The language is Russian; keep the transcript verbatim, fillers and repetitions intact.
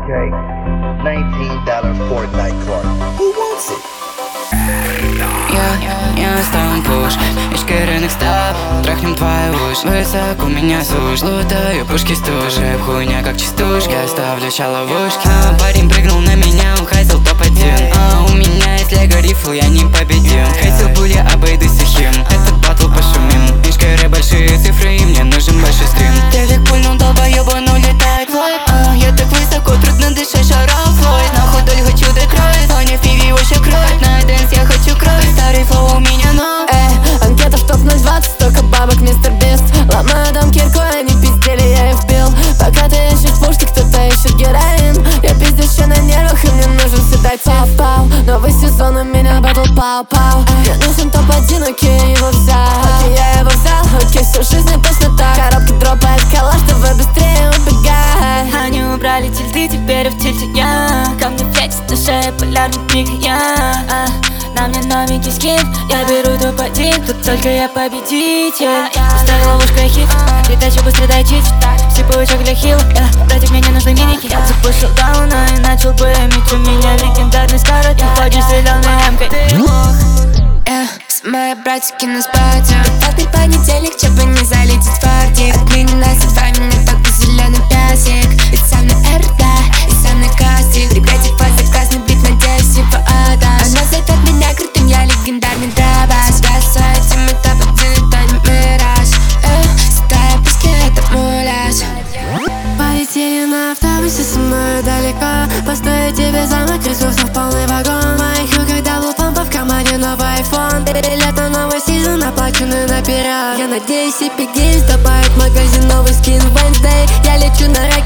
Okay, nineteen dollar Fortnite card. Who wants it? Я не оставим пуш, из керенных став трахнем твою ушь. Высоко меня сушь, лутаю пушки стужи. Хуйня как частушки, оставлю ща ловушки. а, Парень прыгнул на меня, он хотел топ один. А у меня есть лего рифл, я не победим. Хотел пуль, я обойдусь сухим. Этот батл пошумим. Мишкаре большие цифры, и мне нужен большой стрим. Ты как пульнул долбоёба, но летает лайк. а, Я так высоко, трудно дышать, шарал Флойд. Нахуй доль хочу докроить, Соня в пиве вообще кроет. На дэнс я хочу кроить, старый флоу у меня но. Эй, анкета в топ ноль двадцать, столько бабок, мистер Бист. Ломаю дом кирку, они пиздели, я их бил. Пока ты ищешь пушки, кто-то ищет героин. Я пиздец еще на нервах, и мне нужен всегда пау-пау. Новый сезон у меня батл пау-пау. Мне нужен топ один, окей, я его взял. Окей, я его взял, окей, всю жизнь точно так. Коробки дропает калаш, давай быстрее убегай. Они убрали тильты, теперь в тильте я. Ко мне флексит на шее полярный пик я. а, На мне новенький скин, я беру топ один. Тут только я победитель. Поставила ложкой хит, передачу быстро дойти. Все паучок для хила, братик, мне не нужны миники. Я запушил дауна и начал бэмить. У меня легендарный скарот, не ходишь зеленой эмкой. Мои братики на спате. Каждый понедельник, чтобы не залететь в партик. Отныне нас и два, меня только зеленый пясик. Ведь со мной эр дэ, и со мной кастик. Ребятик под заказ, не бит, надеюсь, его отдашь. Она зовет меня крутым, я легендарный дробаш. Всегда с этим это один, это не мираж. Стая пуски, это муляж. Полетели на автобусе со мной далеко. Построю тебе замок, ресурсов полный вагон. В моих руках дабл помпа, в кармане новый айфон. Лето, новый сезон, оплаченный наперед. Я надеюсь, и пигейс добавит магазин новый скин Wednesday. Я лечу на